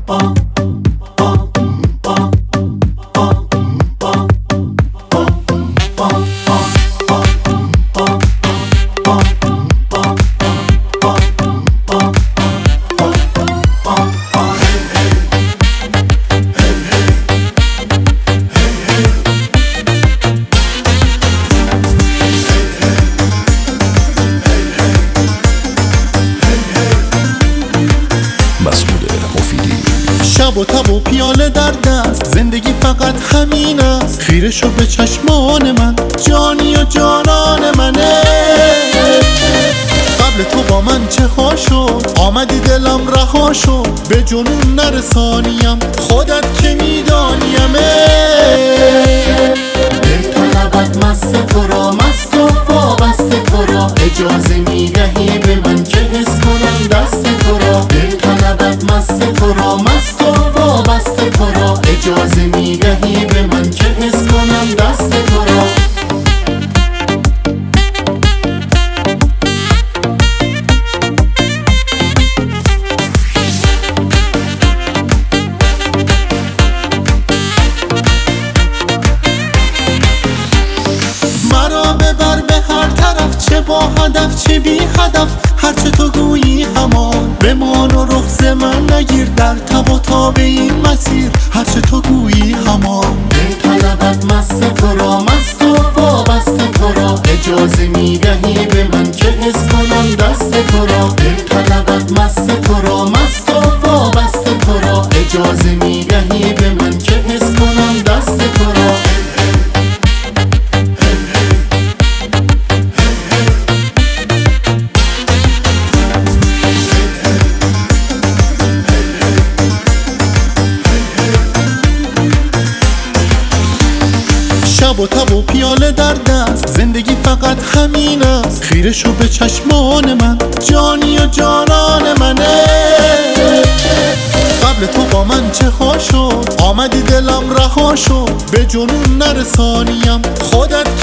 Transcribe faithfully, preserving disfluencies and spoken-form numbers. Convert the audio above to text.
شب و تب و پیاله در دست، زندگی فقط همین است. خیره شو به چشمان من، جانی و جانان منه. قبل تو با من چه خوش شد، آمدی دلم رها شد. به جنون نرسانیم، خودت که میدانیمه. دل طلبت مست تو را، مست و وابسته تو را. اجازه میدهی به من که حس کنم دست تو را. دل طلبت مست تو را، مست و وابسته تو را. اجازه میدهی به من که حس کنم دست تو را. مرا ببر به هر طرف، چه با هدف چه بی هدف. هرچه تو گویی همان بمان و رخص من نگیر. در تب و تاب این مسیر، هرچه تو گویی همان. دل طلبت مست تو را، مست و وابسته تو را. اجازه میدهی به من که حس کنم دست تو را. دل طلبت مست تو را، مست و وابسته تو را. اجازه میدهی به من که حس کنم دست تو را. شب و تب و پیاله در دست، زندگی فقط همین است. خیره شو به چشمان من، جانی و جانان منه. قبل تو با من چه خوش شد، آمدی دلم رها شد. به جنون نرسانیم، خودت